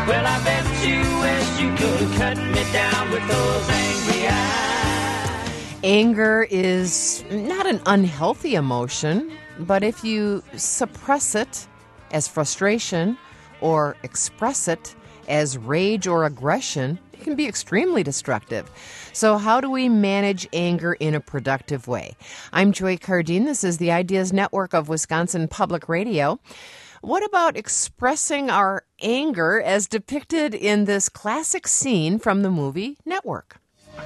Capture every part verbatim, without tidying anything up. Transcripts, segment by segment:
Well, I bet you wish you could cut me down with those angry eyes. Anger is not an unhealthy emotion, but if you suppress it as frustration or express it as rage or aggression, it can be extremely destructive. So how do we manage anger in a productive way? I'm Joy Cardine. This is the Ideas Network of Wisconsin Public Radio. What about expressing our anger as depicted in this classic scene from the movie Network?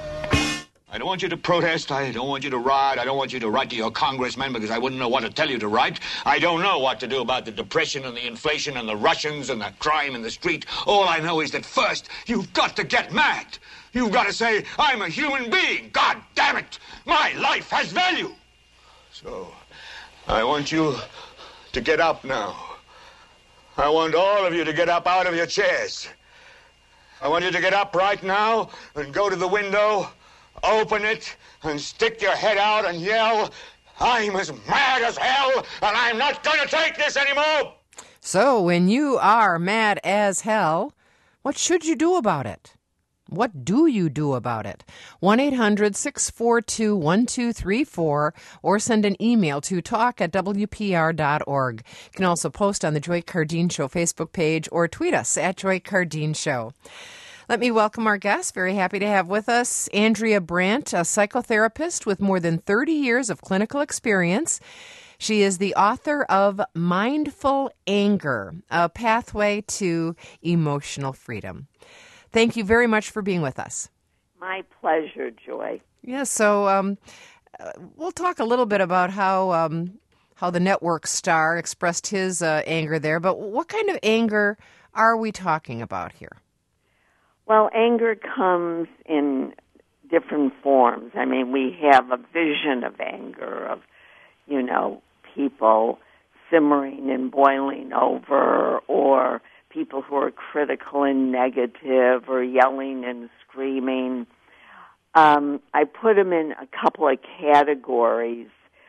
I don't want you to protest. I don't want you to riot. I don't want you to write to your congressman because I wouldn't know what to tell you to write. I don't know what to do about the depression and the inflation and the Russians and the crime in the street. All I know is that first, you've got to get mad. You've got to say, I'm a human being. God damn it. My life has value. So, I want you to get up now. I want all of you to get up out of your chairs. I want you to get up right now and go to the window, open it, and stick your head out and yell, I'm as mad as hell, and I'm not going to take this anymore. So, when you are mad as hell, what should you do about it? What do you do about it? one eight hundred six four two one two three four or send an email to talk at w p r dot org. You can also post on the Joy Cardine Show Facebook page or tweet us at Joy Cardine Show. Let me welcome our guest. Very happy to have with us Andrea Brandt, a psychotherapist with more than thirty years of clinical experience. She is the author of Mindful Anger, a pathway to emotional freedom. Thank you very much for being with us. My pleasure, Joy. Yeah, so um, uh, we'll talk a little bit about how um, how the network star expressed his uh, anger there, but what kind of anger are we talking about here? Well, anger comes in different forms. I mean, we have a vision of anger, of, you know, people simmering and boiling over, or people who are critical and negative, or yelling and screaming. Um, I put them in a couple of categories.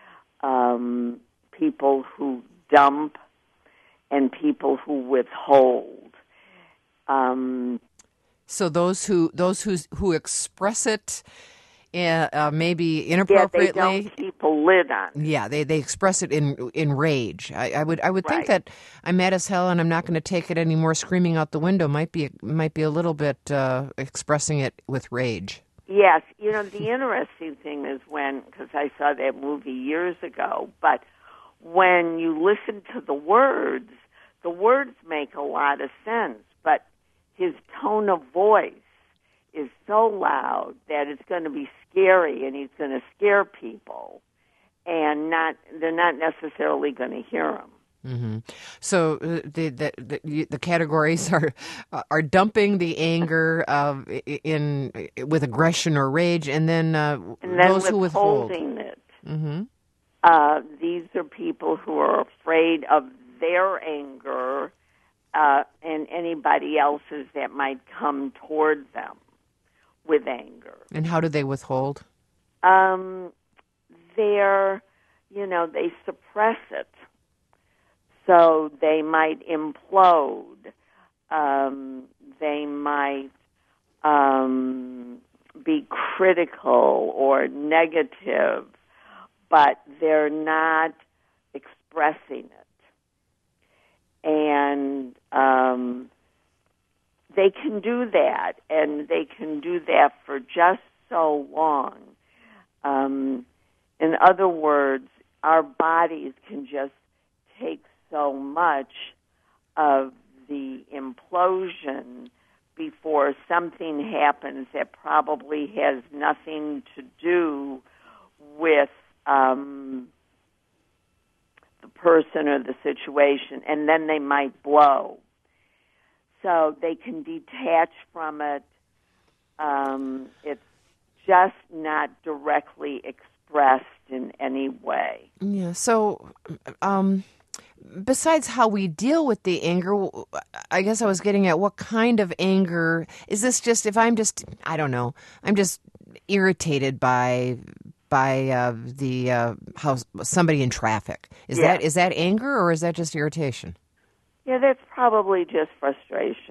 Um, people who dump and people who withhold. Um, so those who those who who express it uh, uh, maybe inappropriately. Yeah, they don't keep a lid on it. Yeah, they, they express it in in rage. I, I would I would think Right. that I'm mad as hell and I'm not going to take it anymore. Screaming out the window might be might be a little bit uh, expressing it with rage. Yes, you know, the interesting thing is when, because I saw that movie years ago, but when you listen to the words, the words make a lot of sense, but his tone of voice is so loud that it's going to be scary, and he's going to scare people, and not they're not necessarily going to hear him. Mm-hmm. So uh, the, the the the categories are are dumping the anger uh, in with aggression or rage, and then uh, and then those who withhold. withholding it. Mm-hmm. Uh, these are people who are afraid of their anger uh, and anybody else's that might come toward them with anger. And how do they withhold? Um, they're, you know, they suppress it. So they might implode. Um, they might um, be critical or negative, but they're not expressing it. And um, they can do that, and they can do that for just so long. Um, in other words, our bodies can just take so much of the implosion before something happens that probably has nothing to do with um, the person or the situation, and then they might blow. So they can detach from it. Um, it's just not directly expressed in any way. Yeah. So, um, besides how we deal with the anger, I guess I was getting at what kind of anger is this? Just if I'm just, I don't know, I'm just irritated by by uh, the uh, how somebody in traffic. Is Yeah. that is that anger or is that just irritation? Yeah, that's probably just frustration.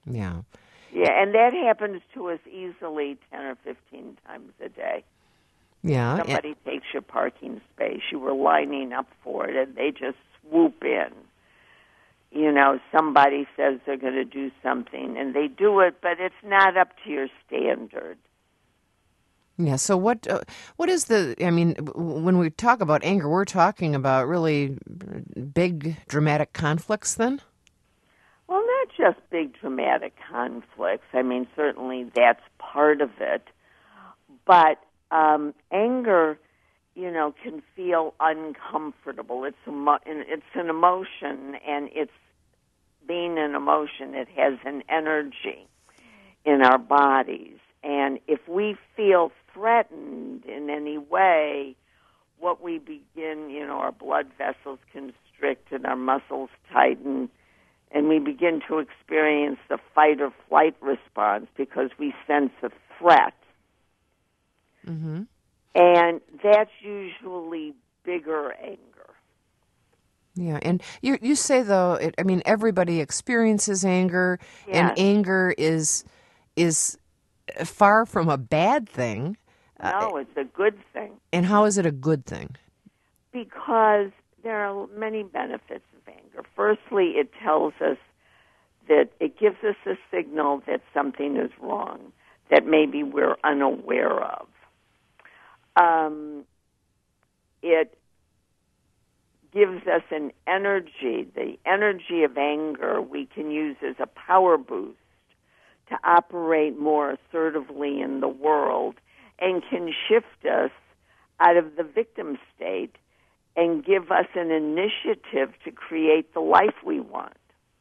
Yeah. Yeah, and that happens to us easily ten or fifteen times a day. Yeah. Somebody takes your parking space, you were lining up for it, and they just swoop in. You know, somebody says they're going to do something, and they do it, but it's not up to your standard. Yeah. So what? Uh, what is the? I mean, when we talk about anger, we're talking about really big, dramatic conflicts. Then. Well, not just big dramatic conflicts. I mean, certainly that's part of it. But um, anger, you know, can feel uncomfortable. It's emo- it's an emotion, and it's being an emotion. It has an energy in our bodies. And if we feel threatened in any way, what we begin, you know, our blood vessels constrict and our muscles tighten, and we begin to experience the fight or flight response because we sense a threat. Mm-hmm. And that's usually bigger anger. Yeah, and you you say though, it, I mean, everybody experiences anger, Yes. and anger is is far from a bad thing. No, Uh, it's a good thing. and how is it a good thing? Because there are many benefits of anger. Firstly, it tells us that it gives us a signal that something is wrong, that maybe we're unaware of. Um, it gives us an energy. The energy of anger we can use as a power boost to operate more assertively in the world, and can shift us out of the victim state and give us an initiative to create the life we want.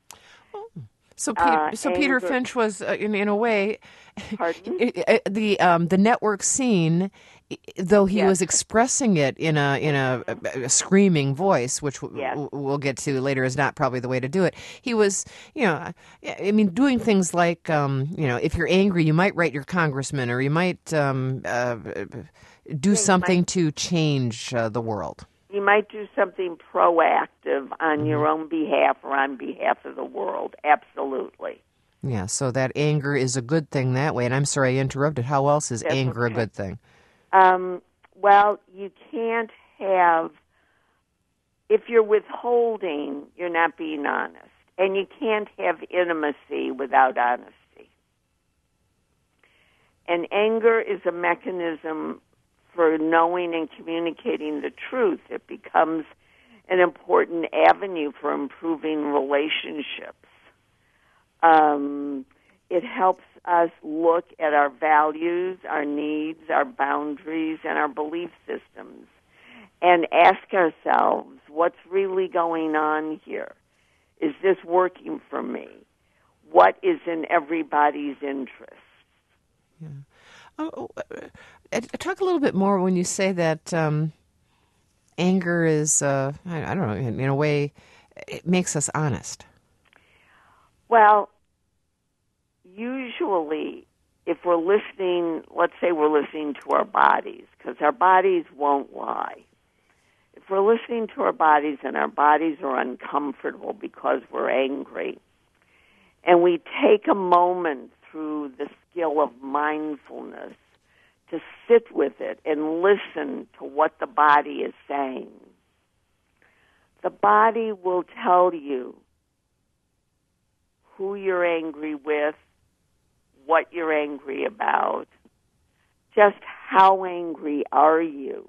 So, Pe- Uh, so Peter anger- Finch was, uh, in in a way, Pardon? the um, the network scene, though he Yes. was expressing it in a in a, a, a screaming voice, which w- Yes. w- we'll get to later, is not probably the way to do it. He was, you know, I mean, doing things like, um, you know, if you're angry, you might write your congressman, or you might um, uh, do you something might- to change uh, the world. You might do something proactive on your own behalf or on behalf of the world. Absolutely. Yeah, so that anger is a good thing that way. And I'm sorry I interrupted. How else is That's anger okay. a good thing? Um, well, you can't have, if you're withholding, you're not being honest. And you can't have intimacy without honesty. And anger is a mechanism for knowing and communicating the truth. It becomes an important avenue for improving relationships. Um, it helps us look at our values, our needs, our boundaries, and our belief systems, and ask ourselves, what's really going on here? Is this working for me? What is in everybody's interest? Yeah. Oh, uh, talk a little bit more when you say that um, anger is, uh, I, I don't know, in, in a way, it makes us honest. Well, usually, if we're listening, let's say we're listening to our bodies, because our bodies won't lie. If we're listening to our bodies and our bodies are uncomfortable because we're angry, and we take a moment through the skill of mindfulness to sit with it and listen to what the body is saying, the body will tell you who you're angry with, what you're angry about, just how angry are you.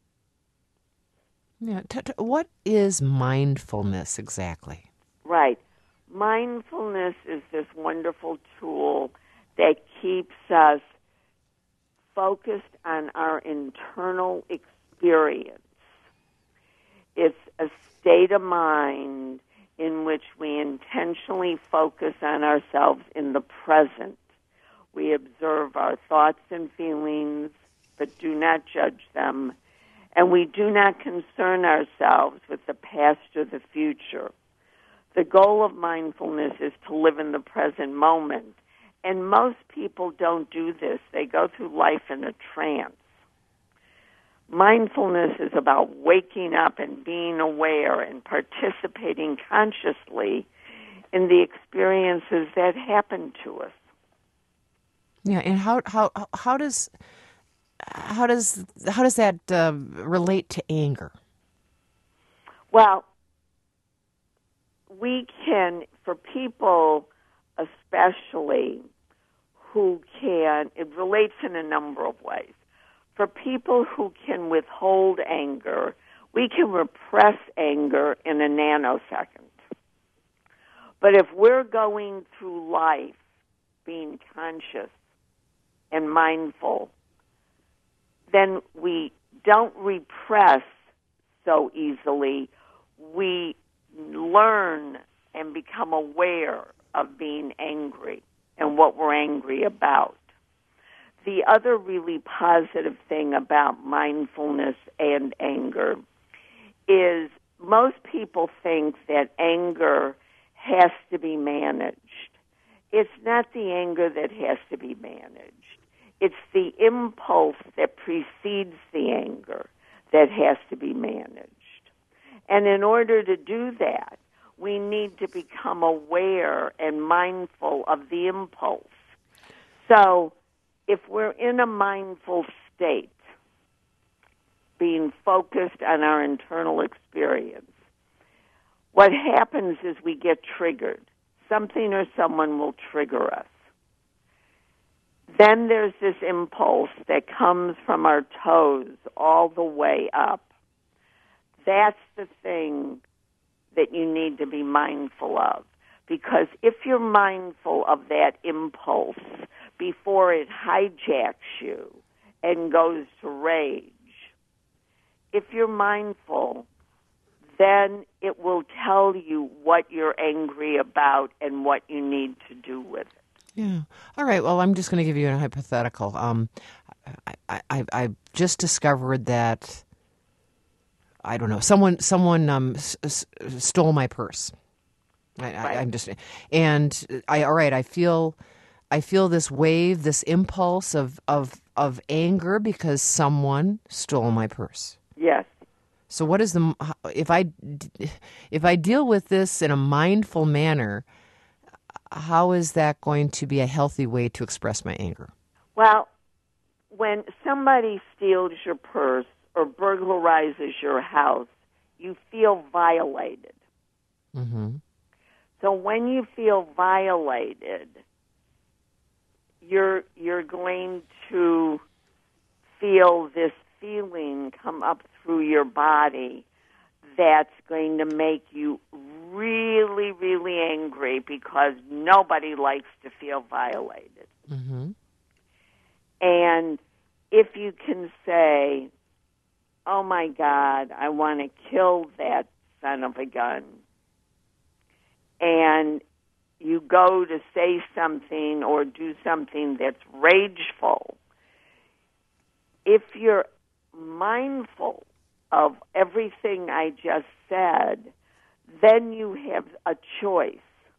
Yeah. T- t- what is mindfulness exactly? Right. Mindfulness is this wonderful tool that keeps us focused on our internal experience. It's a state of mind in which we intentionally focus on ourselves in the present. We observe our thoughts and feelings, but do not judge them. And we do not concern ourselves with the past or the future. The goal of mindfulness is to live in the present moment. And most people don't do this. They go through life in a trance. Mindfulness is about waking up and being aware and participating consciously in the experiences that happen to us. Yeah, and how how how does how does how does that uh, relate to anger? Well, we can, for people especially who can, it relates in a number of ways. For people who can withhold anger, we can repress anger in a nanosecond. But if we're going through life being conscious and mindful, then we don't repress so easily. We learn and become aware of being angry and what we're angry about. The other really positive thing about mindfulness and anger is most people think that anger has to be managed. It's not the anger that has to be managed. It's the impulse that precedes the anger that has to be managed. And in order to do that, we need to become aware and mindful of the impulse. So if we're in a mindful state, being focused on our internal experience, what happens is we get triggered. Something or someone will trigger us. Then there's this impulse that comes from our toes all the way up. That's the thing that you need to be mindful of. Because if you're mindful of that impulse before it hijacks you and goes to rage, if you're mindful, then it will tell you what you're angry about and what you need to do with it. Yeah. All right. Well, I'm just going to give you a hypothetical. Um, I, I, I just discovered that, I don't know, someone someone um, s- s- stole my purse. I, Right. I, I'm just, and I, all right, I feel, I feel this wave, this impulse of, of, of anger because someone stole my purse. Yes. So what is the, if I, if I deal with this in a mindful manner, how is that going to be a healthy way to express my anger? Well, when somebody steals your purse or burglarizes your house, you feel violated. Mm-hmm. So when you feel violated, you're you're going to feel this feeling come up through your body that's going to make you really, really angry because nobody likes to feel violated. Mm-hmm. And if you can say, oh, my God, I want to kill that son of a gun, and you go to say something or do something that's rageful, if you're mindful of everything I just said, then you have a choice.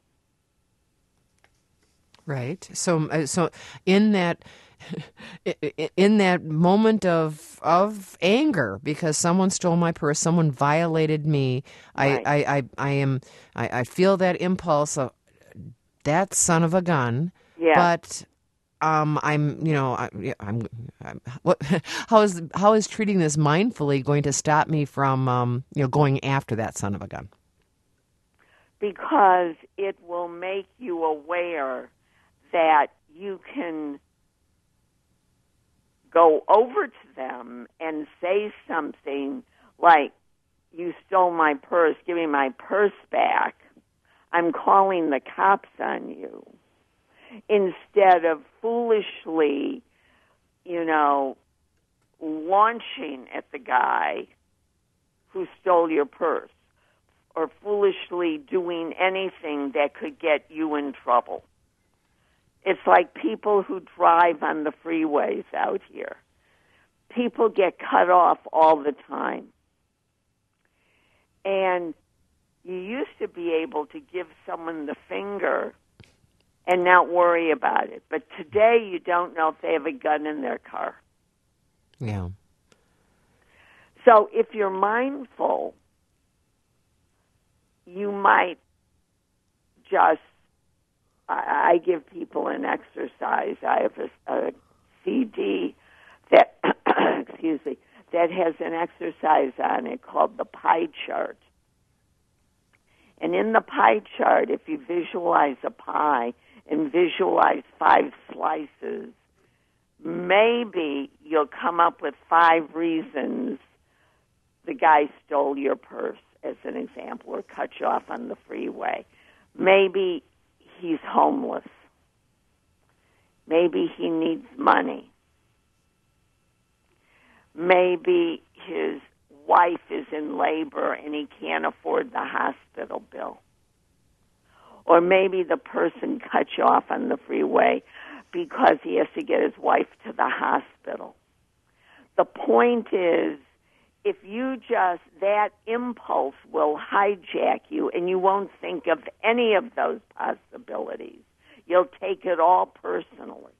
Right. So, uh, so in that, in that moment of of anger, because someone stole my purse, someone violated me, Right. I, I, I, I am, I, I feel that impulse of that son of a gun. Yeah. But um, I'm, you know, I, yeah, I'm, I'm. What? How is how is treating this mindfully going to stop me from, um, you know, going after that son of a gun? Because it will make you aware that you can go over to them and say something like, you stole my purse, give me my purse back. I'm calling the cops on you. Instead of foolishly, you know, launching at the guy who stole your purse or foolishly doing anything that could get you in trouble. It's like people who drive on the freeways out here. People get cut off all the time. And you used to be able to give someone the finger and not worry about it. But today you don't know if they have a gun in their car. Yeah. So if you're mindful, you might just, I, I give people an exercise. I have a, a C D that, excuse me, that has an exercise on it called the pie chart. And in the pie chart, if you visualize a pie and visualize five slices, maybe you'll come up with five reasons the guy stole your purse, as an example, or cut you off on the freeway. Maybe he's homeless. Maybe he needs money. Maybe his wife is in labor and he can't afford the hospital bill. Or maybe the person cut you off on the freeway because he has to get his wife to the hospital. The point is, if you just, that impulse will hijack you and you won't think of any of those possibilities. You'll take it all personally.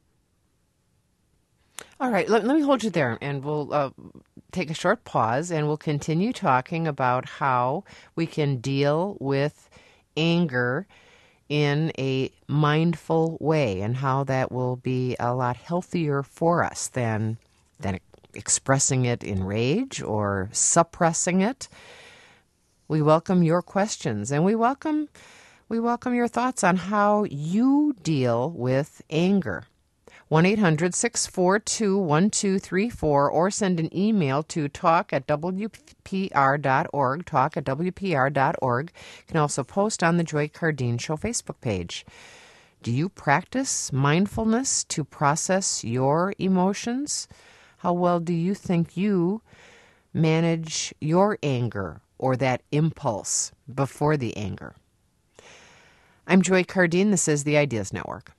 All right, let, let me hold you there, and we'll uh, take a short pause, and we'll continue talking about how we can deal with anger in a mindful way, and how that will be a lot healthier for us than than expressing it in rage or suppressing it. We welcome your questions, and we welcome we welcome your thoughts on how you deal with anger. one eight hundred six four two one two three four, or send an email to talk at w p r dot org, talk at w p r dot org. You can also post on the Joy Cardeen Show Facebook page. Do you practice mindfulness to process your emotions? How well do you think you manage your anger or that impulse before the anger? I'm Joy Cardeen. This is the Ideas Network.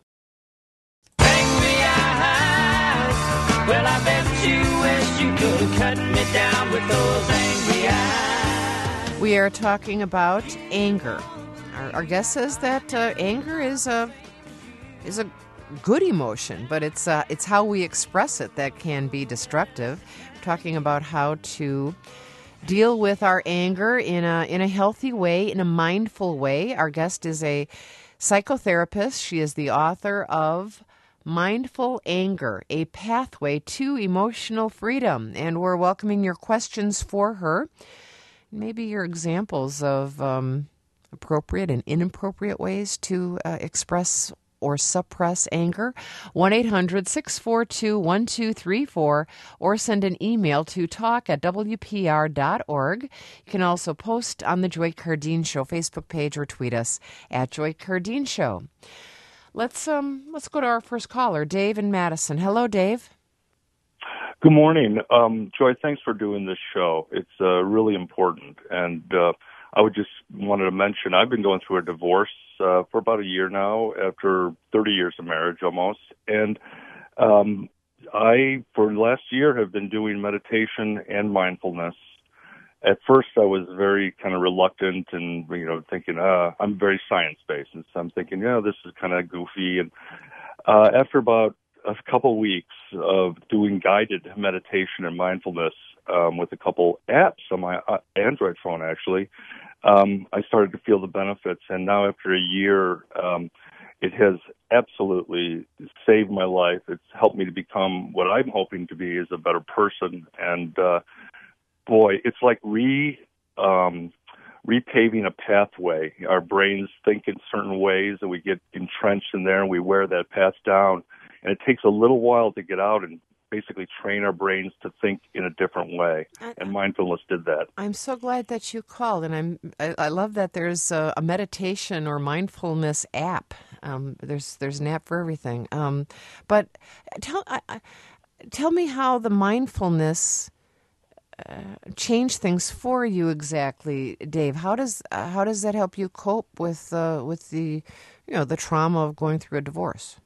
Well, I bet you wish you could cut me down with those angry eyes. We are talking about anger. Our, our guest says that uh, anger is a is a good emotion, but it's uh, it's how we express it that can be destructive. We're talking about how to deal with our anger in a in a healthy way, in a mindful way. Our guest is a psychotherapist. She is the author of Mindful Anger, a Pathway to Emotional Freedom. And we're welcoming your questions for her. Maybe your examples of um, appropriate and inappropriate ways to uh, express or suppress anger. one eight hundred six four two one two three four, or send an email to talk at w p r dot org. You can also post on the Joy Cardeen Show Facebook page or tweet us at Joy Cardeen Show. Let's um let's go to our first caller, Dave in Madison. Hello, Dave. Good morning, um, Joy. Thanks for doing this show. It's uh, really important, and uh, I would just wanted to mention I've been going through a divorce uh, for about a year now, after thirty years of marriage almost, and um, I for the last year have been doing meditation and mindfulness. At first, I was very kind of reluctant and, you know, thinking, uh, I'm very science-based. And so I'm thinking, yeah, this is kind of goofy. And uh, after about a couple weeks of doing guided meditation and mindfulness um, with a couple apps on my uh, Android phone, actually, um, I started to feel the benefits. And now after a year, um, it has absolutely saved my life. It's helped me to become what I'm hoping to be is a better person. And, uh, boy, it's like re um, repaving a pathway. Our brains think in certain ways, and we get entrenched in there, and we wear that path down. And it takes a little while to get out and basically train our brains to think in a different way. I, and mindfulness did that. I'm so glad that you called, and I'm I, I love that there's a, a meditation or mindfulness app. Um, there's there's an app for everything. Um, but tell I, I, tell me how the mindfulness Uh, change things for you exactly, Dave. How does uh, how does that help you cope with uh, with the you know the trauma of going through a divorce?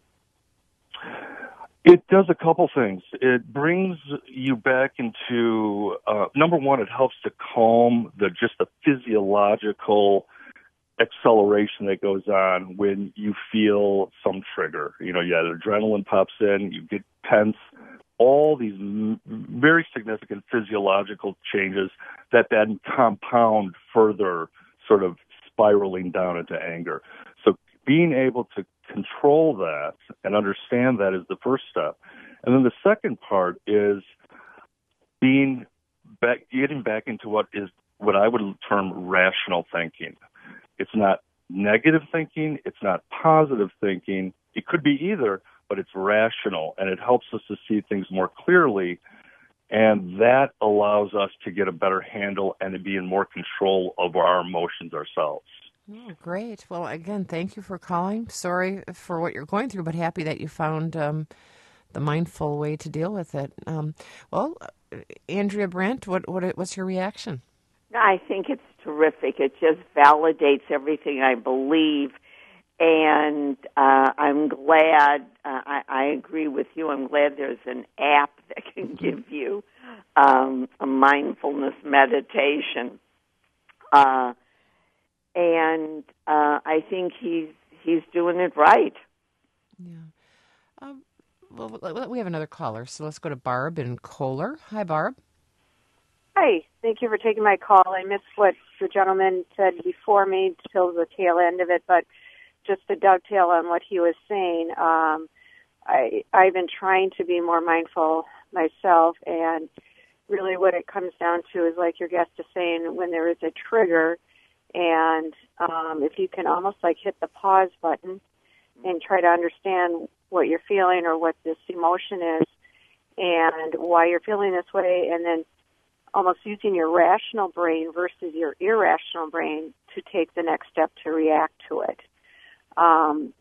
It does a couple things. It brings you back into uh, number one. It helps to calm the just the physiological acceleration that goes on when you feel some trigger. You know, yeah, adrenaline pops in, you get tense. All these m- very significant physiological changes that then compound further sort of spiraling down into anger. So being able to control that and understand that is the first step. And then the second part is being back, getting back into what is what I would term rational thinking. It's not negative thinking. It's not positive thinking. It could be either, but it's rational, and it helps us to see things more clearly. And that allows us to get a better handle and to be in more control of our emotions ourselves. Oh, great. Well, again, thank you for calling. Sorry for what you're going through, but happy that you found um, the mindful way to deal with it. Um, well, Andrea Brandt, what, what what's your reaction? I think it's terrific. It just validates everything I believe. And uh, I'm glad, uh, I, I agree with you, I'm glad there's an app that can give you um, a mindfulness meditation. Uh, and uh, I think he's he's doing it right. Yeah. Um, well, we have another caller, so let's go to Barb in Kohler. Hi, Barb. Hi. Thank you for taking my call. I missed what the gentleman said before me till the tail end of it, but just to dovetail on what he was saying, um, I, I've been trying to be more mindful myself, and really what it comes down to is, like your guest is saying, when there is a trigger, and um, if you can almost like hit the pause button and try to understand what you're feeling or what this emotion is and why you're feeling this way, and then almost using your rational brain versus your irrational brain to take the next step to react to it. Um,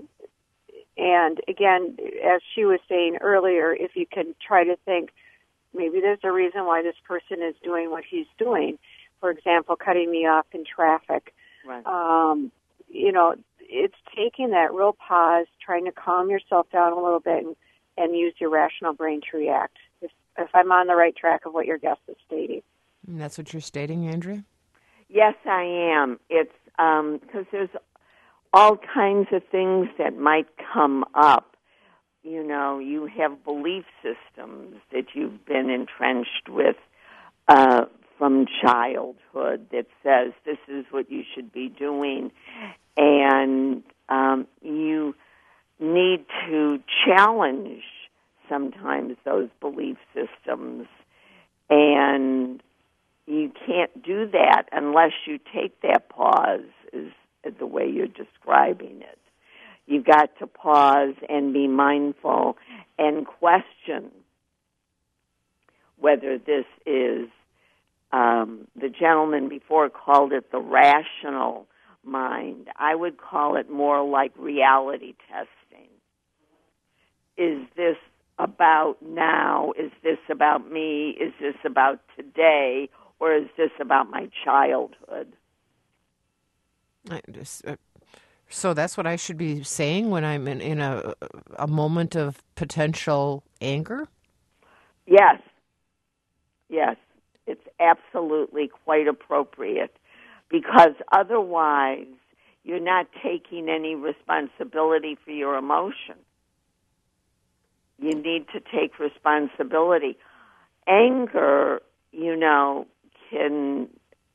and again, as she was saying earlier, if you can try to think, maybe there's a reason why this person is doing what he's doing. For example, cutting me off in traffic. Right. Um, you know, it's taking that real pause, trying to calm yourself down a little bit and, and use your rational brain to react. If, if I'm on the right track of what your guest is stating. And that's what you're stating, Andrea? Yes, I am. It's um, because there's all kinds of things that might come up. You know, you have belief systems that you've been entrenched with uh, from childhood that says this is what you should be doing, and um, you need to challenge sometimes those belief systems, and you can't do that unless you take that pause, is the way you're describing it. You've got to pause and be mindful and question whether this is, um, the gentleman before called it the rational mind. I would call it more like reality testing. Is this about now? Is this about me? Is this about today? Or is this about my childhood? I just, uh, so that's what I should be saying when I'm in, in a a moment of potential anger? Yes. Yes. It's absolutely quite appropriate, because otherwise you're not taking any responsibility for your emotion. You need to take responsibility. Anger, you know, can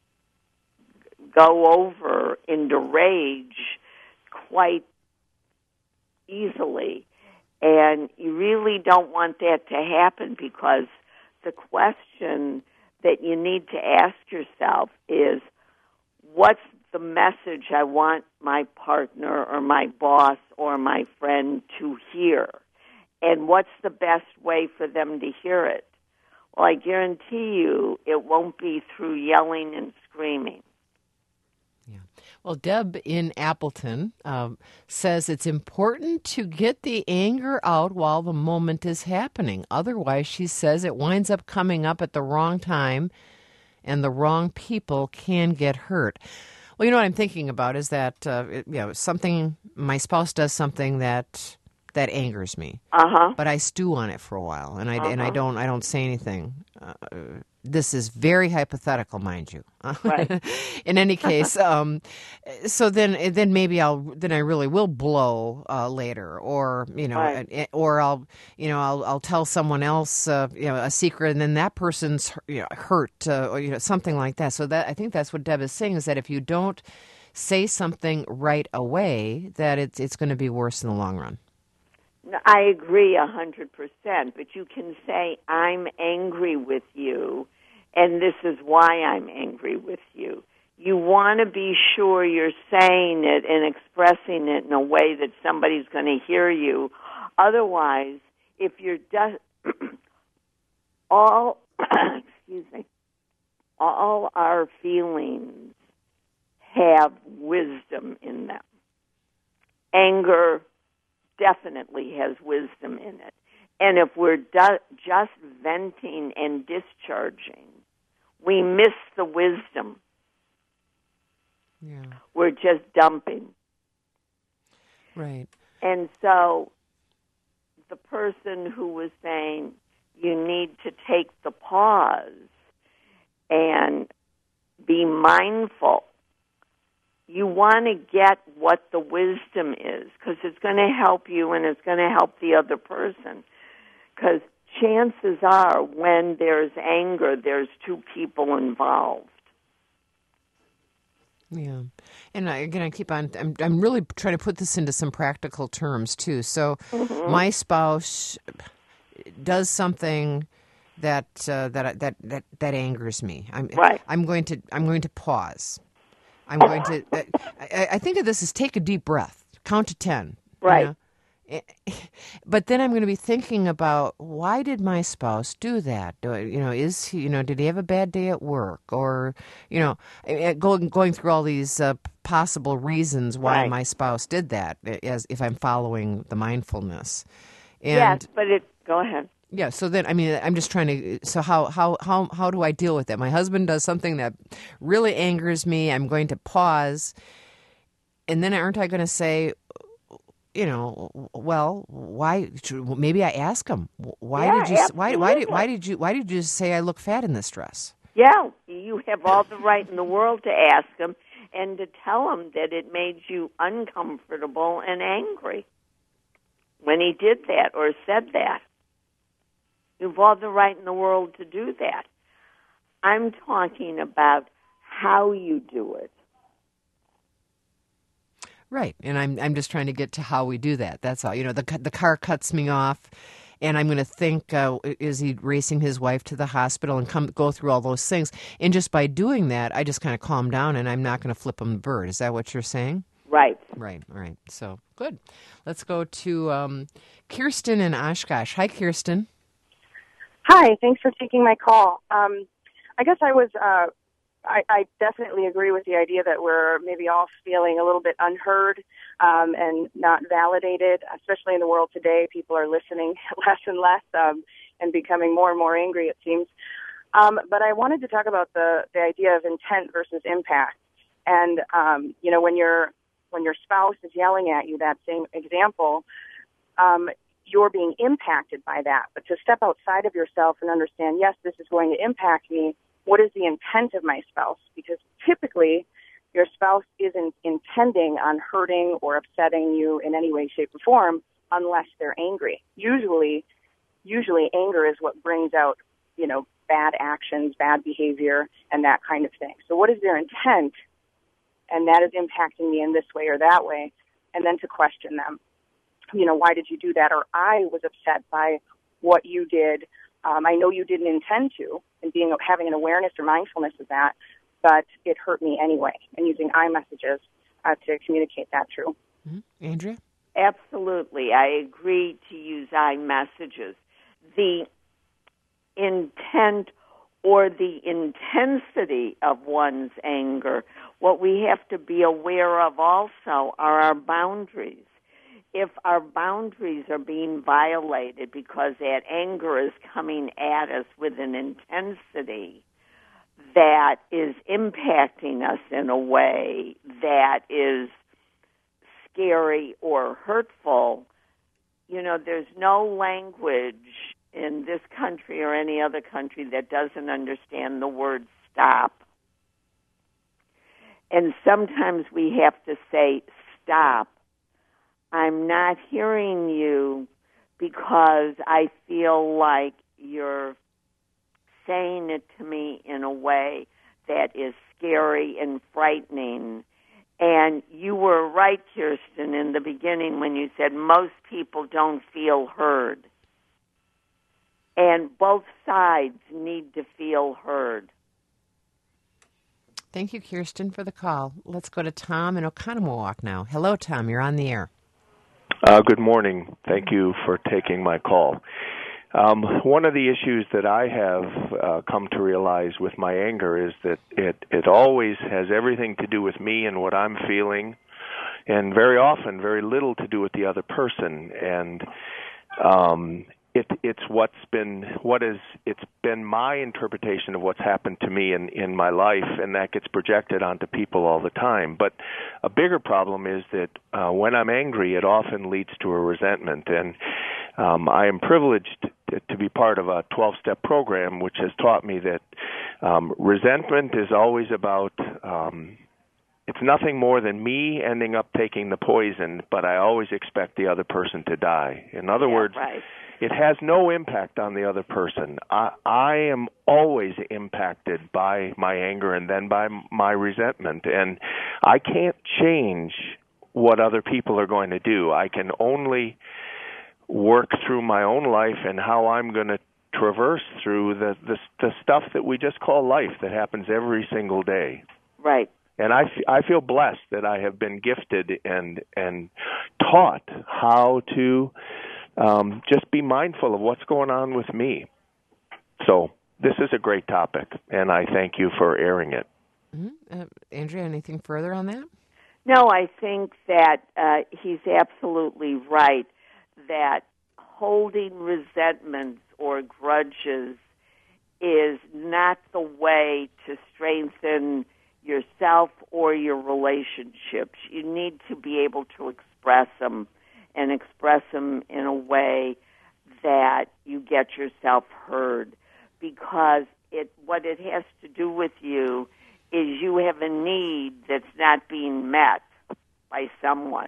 go over into rage quite easily. And you really don't want that to happen, because the question that you need to ask yourself is, what's the message I want my partner or my boss or my friend to hear? And what's the best way for them to hear it? Well, I guarantee you it won't be through yelling and screaming. Yeah. Well, Deb in Appleton um, says it's important to get the anger out while the moment is happening. Otherwise, she says, it winds up coming up at the wrong time and the wrong people can get hurt. Well, you know what I'm thinking about is that, uh, it, you know, something, my spouse does something that that angers me. Uh-huh. But I stew on it for a while, and I uh-huh. and I don't I don't say anything. Uh, this is very hypothetical, mind you. Right. In any case, um, so then then maybe I'll then I really will blow uh, later, or you know, right. or I'll you know I'll I'll tell someone else uh, you know a secret, and then that person's you know, hurt, uh, or you know something like that. So that I think that's what Deb is saying, is that if you don't say something right away, that it's it's going to be worse in the long run. I agree a hundred percent, but you can say, I'm angry with you, and this is why I'm angry with you. You want to be sure you're saying it and expressing it in a way that somebody's going to hear you. Otherwise, if you're just all, excuse me, all our feelings have wisdom in them. Anger definitely has wisdom in it. And if we're du- just venting and discharging, we miss the wisdom. Yeah. We're just dumping. Right. And so the person who was saying you need to take the pause and be mindful, you want to get what the wisdom is, because it's going to help you and it's going to help the other person. Because chances are when there's anger, there's two people involved. Yeah. And I, again, I keep on, I'm, I'm really trying to put this into some practical terms too. So mm-hmm. my spouse does something that, uh, that, that, that, that angers me. I'm, right. I'm going to, I'm going to pause. I'm going to, I, I think of this as take a deep breath, count to ten. Right. You know? But then I'm going to be thinking about, why did my spouse do that? Do I, you know, is he, you know, did he have a bad day at work? Or, you know, going going through all these uh, possible reasons why right. my spouse did that, as if I'm following the mindfulness. And, yes, but it, go ahead. Yeah, so then, I mean, I'm just trying to, so how, how, how, how do I deal with that? My husband does something that really angers me. I'm going to pause. And then aren't I going to say, you know, well, why? Maybe I ask him, why yeah, did you? Absolutely. Why? Why did? Why did you? Why did you just say I look fat in this dress? Yeah, you have all the right in the world to ask him and to tell him that it made you uncomfortable and angry when he did that or said that. You've all the right in the world to do that. I'm talking about how you do it. Right, and I'm I'm just trying to get to how we do that. That's all. You know, the the car cuts me off, and I'm going to think, uh, is he racing his wife to the hospital, and come go through all those things. And just by doing that, I just kind of calm down, and I'm not going to flip him the bird. Is that what you're saying? Right. Right. All right. So good. Let's go to um, Kirsten in Oshkosh. Hi, Kirsten. Hi. Thanks for taking my call. Um, I guess I was. Uh, I, I definitely agree with the idea that we're maybe all feeling a little bit unheard um, and not validated, especially in the world today. People are listening less and less um, and becoming more and more angry, it seems. Um, but I wanted to talk about the, the idea of intent versus impact. And, um, you know, when, you're, when your spouse is yelling at you, that same example, um, you're being impacted by that. But to step outside of yourself and understand, yes, this is going to impact me. What is the intent of my spouse? Because typically your spouse isn't intending on hurting or upsetting you in any way, shape, or form unless they're angry. Usually, usually anger is what brings out, you know, bad actions, bad behavior, and that kind of thing. So what is their intent? And that is impacting me in this way or that way. And then to question them. You know, why did you do that? Or I was upset by what you did. Um, I know you didn't intend to, and being having an awareness or mindfulness of that, but it hurt me anyway, and using I messages uh, to communicate that through. Mm-hmm. Andrea? Absolutely. I agree to use I messages. The intent or the intensity of one's anger, what we have to be aware of also are our boundaries. If our boundaries are being violated because that anger is coming at us with an intensity that is impacting us in a way that is scary or hurtful, you know, there's no language in this country or any other country that doesn't understand the word stop. And sometimes we have to say, stop. I'm not hearing you because I feel like you're saying it to me in a way that is scary and frightening, And you were right, Kirsten, in the beginning when you said most people don't feel heard. And both sides need to feel heard. Thank you, Kirsten, for the call. Let's go to Tom in Oconomowoc now. Hello, Tom. You're on the air. Uh, good morning. Thank you for taking my call. Um, one of the issues that I have uh, come to realize with my anger is that it, it always has everything to do with me and what I'm feeling, and very often very little to do with the other person. And um, it, it's what's been what is it's been my interpretation of what's happened to me in, in my life, and that gets projected onto people all the time. But a bigger problem is that uh, when I'm angry, it often leads to a resentment. And um, I am privileged to, to be part of a twelve-step program, which has taught me that um, resentment is always about um, it's nothing more than me ending up taking the poison, but I always expect the other person to die. In other Yeah, words, right. it has no impact on the other person. I, I am always impacted by my anger and then by my resentment, and I can't change what other people are going to do. I can only work through my own life and how I'm going to traverse through the, the the stuff that we just call life that happens every single day. Right. And I, f- I feel blessed that I have been gifted and and taught how to um, just be mindful of what's going on with me. So this is a great topic, and I thank you for airing it. Mm-hmm. Uh, Andrea, anything further on that? No, I think that uh, he's absolutely right that holding resentments or grudges is not the way to strengthen yourself or your relationships. You need to be able to express them and express them in a way that you get yourself heard, because it what it has to do with you is you have a need that's not being met by someone.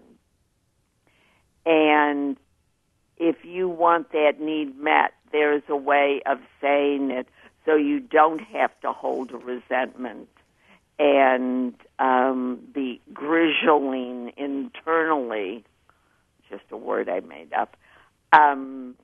And if you want that need met, there's a way of saying it so you don't have to hold a resentment and um, be grizzling internally, just a word I made up, um,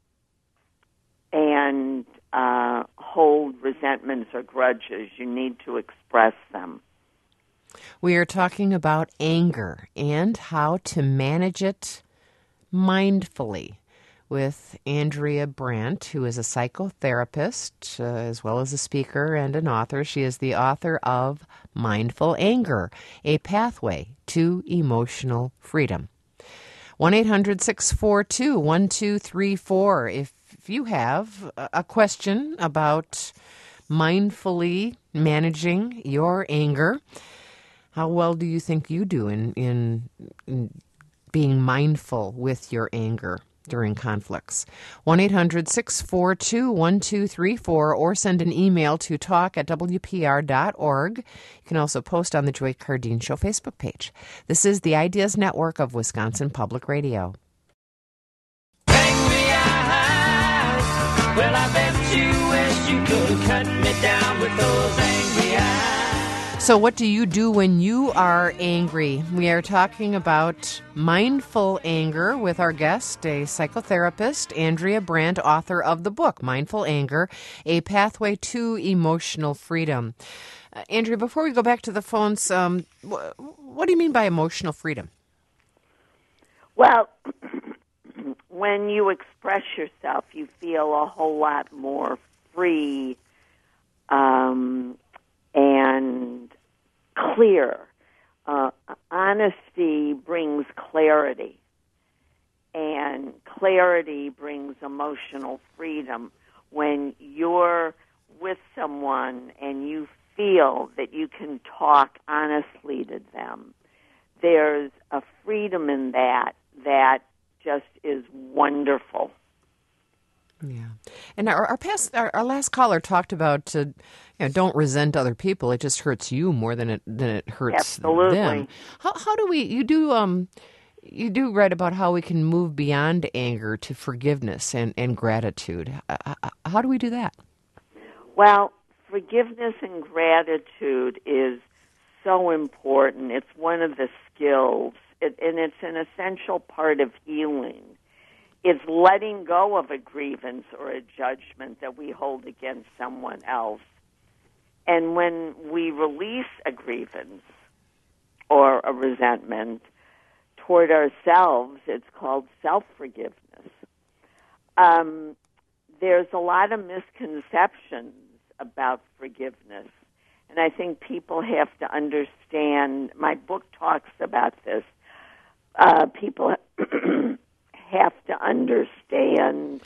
and uh, hold resentments or grudges. You need to express them. We are talking about anger and how to manage it mindfully with Andrea Brandt, who is a psychotherapist, uh, as well as a speaker and an author. She is the author of Mindful Anger, A Pathway to Emotional Freedom. one eight hundred six four two one two three four. If you have a question about mindfully managing your anger, how well do you think you do in, in, in being mindful with your anger during conflicts? one eight hundred six four two one two three four, or send an email to talk at w p r dot org. You can also post on the Joy Cardine Show Facebook page. This is the Ideas Network of Wisconsin Public Radio. Angry eyes. Well, I bet you wish you could cut me down with those angry eyes. So what do you do when you are angry? We are talking about mindful anger with our guest, a psychotherapist, Andrea Brandt, author of the book, Mindful Anger, A Pathway to Emotional Freedom. Uh, Andrea, before we go back to the phones, um, wh- what do you mean by emotional freedom? Well, when you express yourself, you feel a whole lot more free um, and clear. Uh, honesty brings clarity, and clarity brings emotional freedom. When you're with someone and you feel that you can talk honestly to them, there's a freedom in that that just is wonderful. Yeah, and our our past our, our last caller talked about uh, you know, don't resent other people. It just hurts you more than it than it hurts Absolutely. them. How how do we? You do um you do write about how we can move beyond anger to forgiveness and and gratitude. Uh, how do we do that? Well, forgiveness and gratitude is so important. It's one of the skills, it, and it's an essential part of healing. It's letting go of a grievance or a judgment that we hold against someone else. And when we release a grievance or a resentment toward ourselves, it's called self-forgiveness. Um, there's a lot of misconceptions about forgiveness. And I think people have to understand, my book talks about this, uh, people have to understand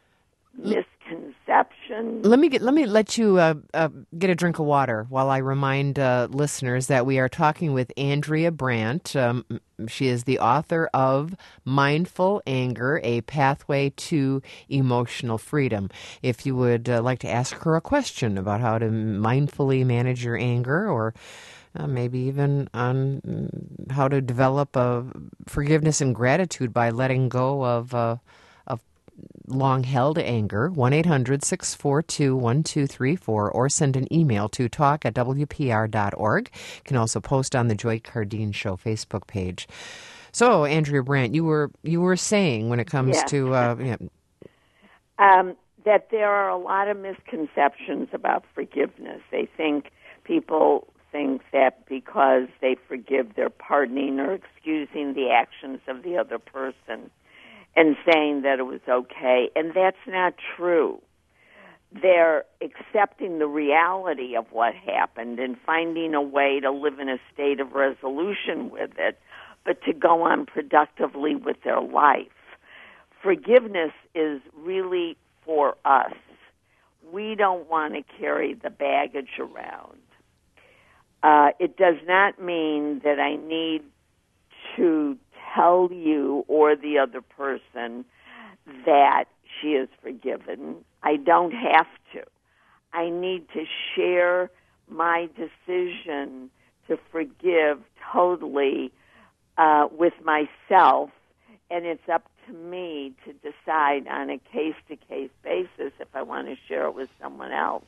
misconceptions. Let me get, let me let you uh, uh, get a drink of water while I remind uh, listeners that we are talking with Andrea Brandt. Um, she is the author of Mindful Anger, A Pathway to Emotional Freedom. If you would uh, like to ask her a question about how to mindfully manage your anger, or uh, maybe even on how to develop uh, forgiveness and gratitude by letting go of uh, long-held anger, one eight hundred six four two one two three four, or send an email to talk at w p r dot org. You can also post on the Joy Cardine Show Facebook page. So, Andrea Brandt, you were you were saying when it comes yes. to... Uh, you know, um, that there are a lot of misconceptions about forgiveness. They think, people think that because they forgive, they're pardoning or excusing the actions of the other person and saying that it was okay, and that's not true. They're accepting the reality of what happened and finding a way to live in a state of resolution with it, but to go on productively with their life. Forgiveness is really for us. We don't want to carry the baggage around. Uh, it does not mean that I need to tell you or the other person that she is forgiven. I don't have to. I need to share my decision to forgive totally uh, with myself, and it's up to me to decide on a case-to-case basis if I want to share it with someone else.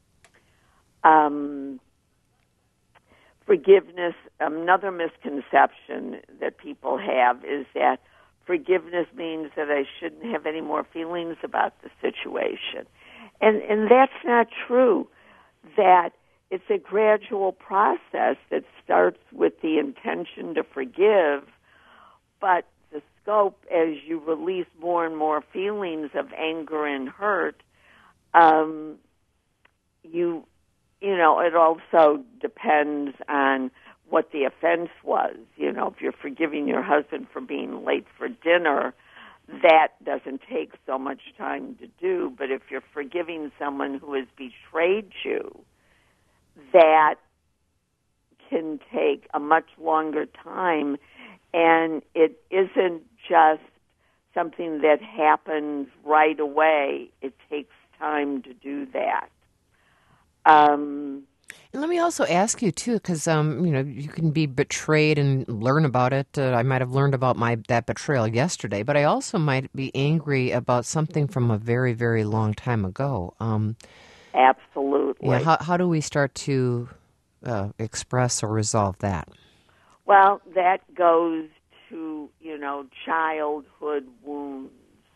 Um, Forgiveness, another misconception that people have is that forgiveness means that I shouldn't have any more feelings about the situation. And and that's not true. That it's a gradual process that starts with the intention to forgive, but the scope, as you release more and more feelings of anger and hurt, um, you You know, it also depends on what the offense was. You know, if you're forgiving your husband for being late for dinner, that doesn't take so much time to do. But if you're forgiving someone who has betrayed you, that can take a much longer time. And it isn't just something that happens right away. It takes time to do that. Um, and let me also ask you, too, because, um, you know, you can be betrayed and learn about it. Uh, I might have learned about my that betrayal yesterday, but I also might be angry about something from a very, very long time ago. Um, Absolutely. Yeah, how, how do we start to uh, express or resolve that? Well, that goes to, you know, childhood wounds.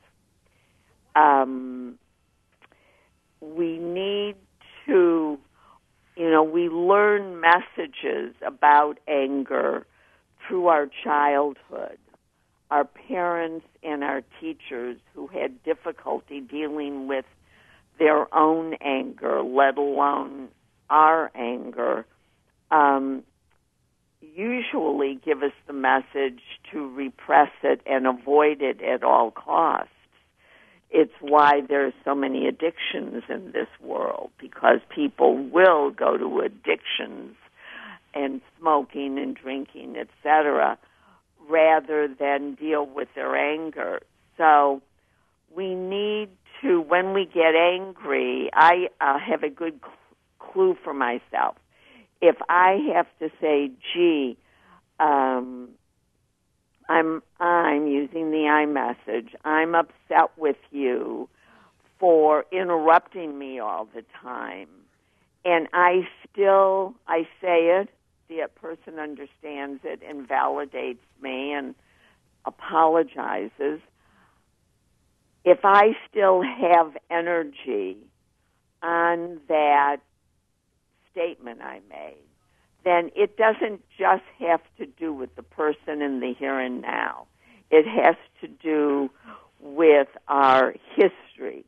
Um, we need to, you know, we learn messages about anger through our childhood. Our parents and our teachers who had difficulty dealing with their own anger, let alone our anger, um, usually give us the message to repress it and avoid it at all costs. It's why there's so many addictions in this world, because people will go to addictions and smoking and drinking, et cetera, rather than deal with their anger. So we need to, when we get angry, I uh, have a good cl- clue for myself. If I have to say, gee, um, I'm I'm using the I message. I'm upset with you for interrupting me all the time. And I still, I say it, the person understands it and validates me and apologizes. If I still have energy on that statement I made, then it doesn't just have to do with the person in the here and now. It has to do with our history.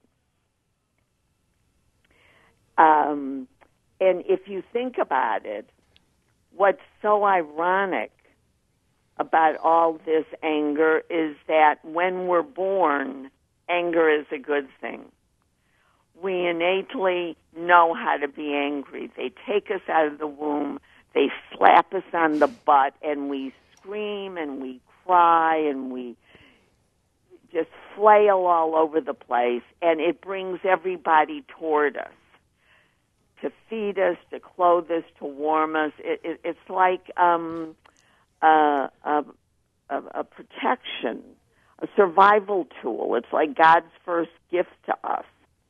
Um, and if you think about it, what's so ironic about all this anger is that when we're born, anger is a good thing. We innately know how to be angry. They take us out of the womb, they slap us on the butt, and we scream and we cry and we just flail all over the place, and it brings everybody toward us to feed us, to clothe us, to warm us. It, it, it's like um, a, a, a protection, a survival tool. It's like God's first gift to us.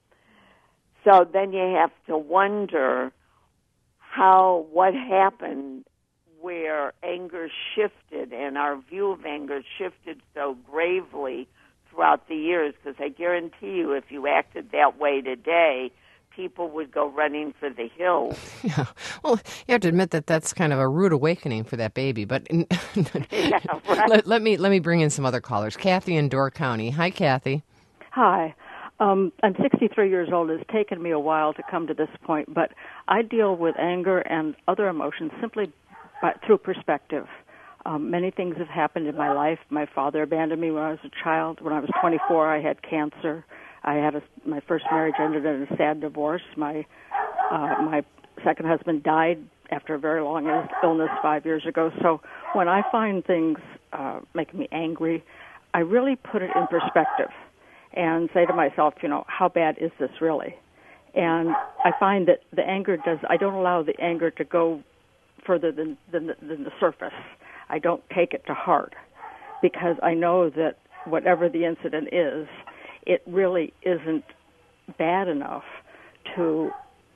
So then you have to wonder how, what happened where anger shifted and our view of anger shifted so gravely throughout the years, because I guarantee you if you acted that way today, people would go running for the hills. Yeah. Well, you have to admit that that's kind of a rude awakening for that baby. But yeah, right. let, let me let me bring in some other callers. Kathy in Door County. Hi, Kathy. Hi. Um, I'm sixty-three years old. It's taken me a while to come to this point, but I deal with anger and other emotions simply by, through perspective. Um, many things have happened in my life. My father abandoned me when I was a child. When I was twenty-four, I had cancer. I had a, my first marriage ended in a sad divorce. My uh, my second husband died after a very long illness five years ago. So when I find things uh, making me angry, I really put it in perspective and say to myself, you know, how bad is this really? And I find that the anger does, I don't allow the anger to go further than, than, than the surface. I don't take it to heart because I know that whatever the incident is, it really isn't bad enough to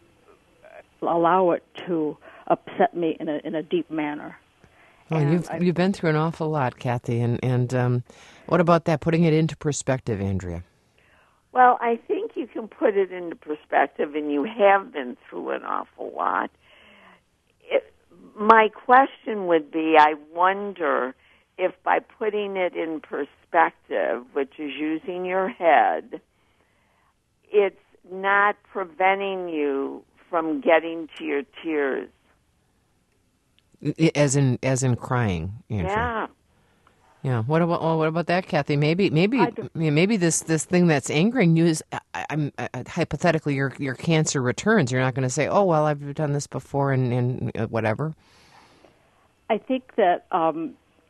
allow it to upset me in a, in a deep manner. Well, and you've I, you've been through an awful lot, Kathy, and and um, what about that? Putting it into perspective, Andrea. Well, I think you can put it into perspective, and you have been through an awful lot. It, my question would be: I wonder if by putting it in perspective, which is using your head, it's not preventing you from getting to your tears. As in, as in crying, Andrea. Yeah. Yeah. What about well, what about that, Kathy? Maybe, maybe, maybe this, this thing that's angering you is, I, I'm I, hypothetically, your your cancer returns. You're not going to say, "Oh, well, I've done this before," and, and whatever. I think that um,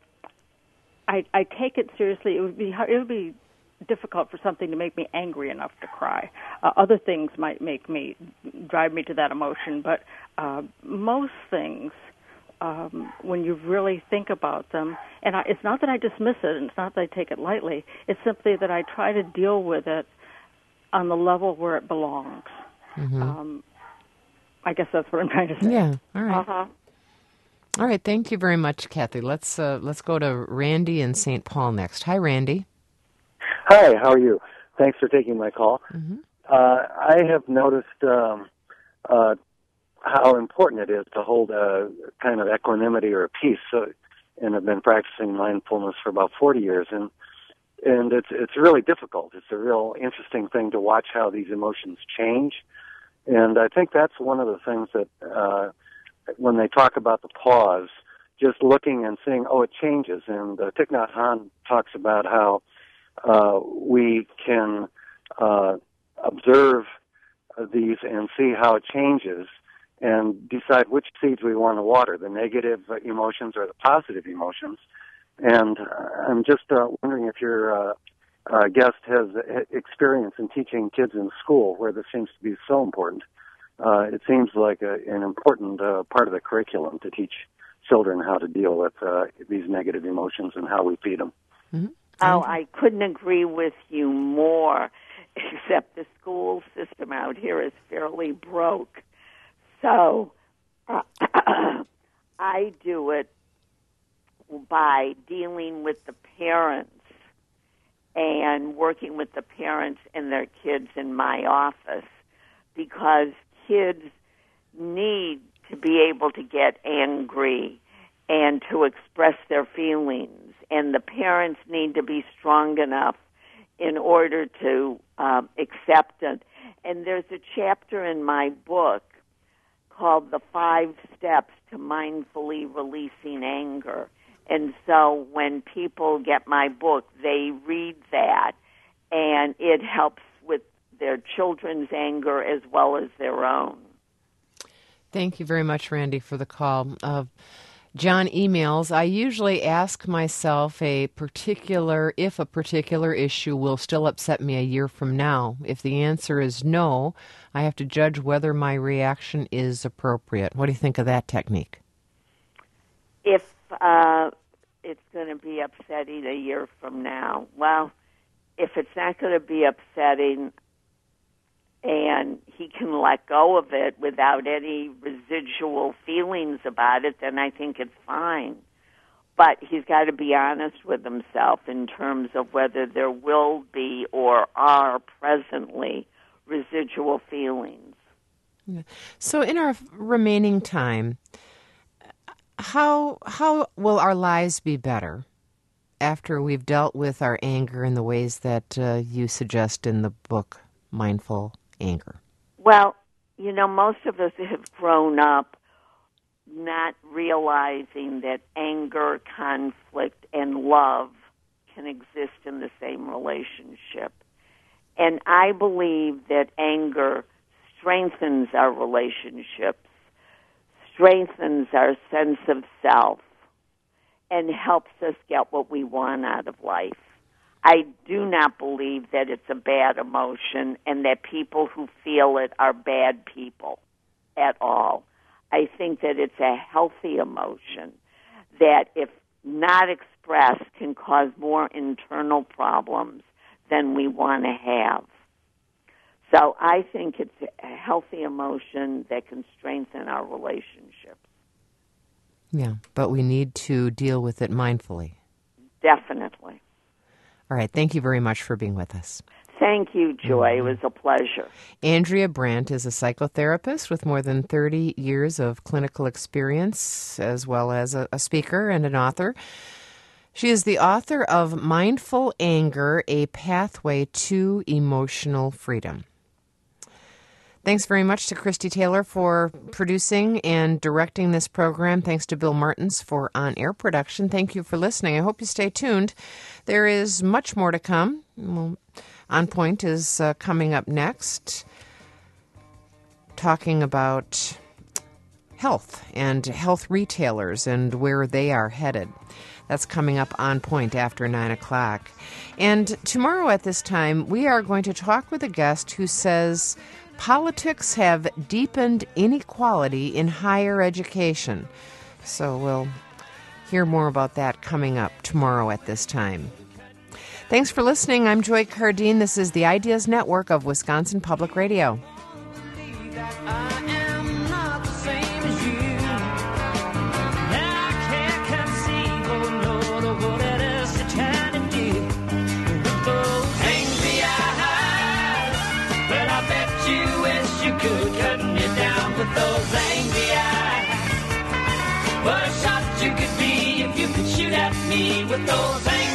I I take it seriously. It would be it would be difficult for something to make me angry enough to cry. Uh, other things might make me drive me to that emotion, but uh, most things. Um, when you really think about them, and I, it's not that I dismiss it, and it's not that I take it lightly, it's simply that I try to deal with it on the level where it belongs. Mm-hmm. Um, I guess that's what I'm trying to say. Yeah, all right. Uh-huh. All right, thank you very much, Kathy. Let's uh, let's go to Randy in Saint Paul next. Hi, Randy. Hi, how are you? Thanks for taking my call. Mm-hmm. Uh, I have noticed um, uh, how important it is to hold a kind of equanimity or a peace. So, and I've been practicing mindfulness for about forty years, and and it's it's really difficult. It's a real interesting thing to watch how these emotions change, and I think that's one of the things that uh, when they talk about the pause, just looking and seeing, oh, it changes. And uh, Thich Nhat Hanh talks about how uh, we can uh, observe these and see how it changes, and decide which seeds we want to water, the negative emotions or the positive emotions. And uh, I'm just uh, wondering if your uh, uh, guest has experience in teaching kids in school, where this seems to be so important. Uh, it seems like a, an important uh, part of the curriculum to teach children how to deal with uh, these negative emotions and how we feed them. Mm-hmm. Oh, I couldn't agree with you more, except the school system out here is fairly broke. So uh, I do it by dealing with the parents and working with the parents and their kids in my office, because kids need to be able to get angry and to express their feelings, and the parents need to be strong enough in order to um, accept it. And there's a chapter in my book called The Five Steps to Mindfully Releasing Anger. And so when people get my book, they read that, and it helps with their children's anger as well as their own. Thank you very much, Randy, for the call. Uh, John emails, I usually ask myself a particular, if a particular issue will still upset me a year from now. If the answer is no, I have to judge whether my reaction is appropriate. What do you think of that technique? If uh, it's going to be upsetting a year from now, well, if it's not going to be upsetting and he can let go of it without any residual feelings about it, then I think it's fine. But he's got to be honest with himself in terms of whether there will be or are presently residual feelings. Yeah. So in our remaining time, how how will our lives be better after we've dealt with our anger in the ways that uh, you suggest in the book, Mindful Anger? Well, you know, most of us have grown up not realizing that anger, conflict, and love can exist in the same relationship. And I believe that anger strengthens our relationships, strengthens our sense of self, and helps us get what we want out of life. I do not believe that it's a bad emotion and that people who feel it are bad people at all. I think that it's a healthy emotion that, if not expressed, can cause more internal problems than we want to have. So I think it's a healthy emotion that can strengthen our relationships. Yeah, but we need to deal with it mindfully. Definitely. All right. Thank you very much for being with us. Thank you, Joy. It was a pleasure. Andrea Brandt is a psychotherapist with more than thirty years of clinical experience, as well as a, a speaker and an author. She is the author of Mindful Anger, A Pathway to Emotional Freedom. Thanks very much to Christy Taylor for producing and directing this program. Thanks to Bill Martins for on-air production. Thank you for listening. I hope you stay tuned. There is much more to come. Well, On Point is uh, coming up next, talking about health and health retailers and where they are headed. That's coming up On Point after nine o'clock. And tomorrow at this time, we are going to talk with a guest who says politics have deepened inequality in higher education. So we'll hear more about that coming up tomorrow at this time. Thanks for listening. I'm Joy Cardine. This is the Ideas Network of Wisconsin Public Radio. Those angry eyes. What a shot you could be if you could shoot at me with those angry eyes.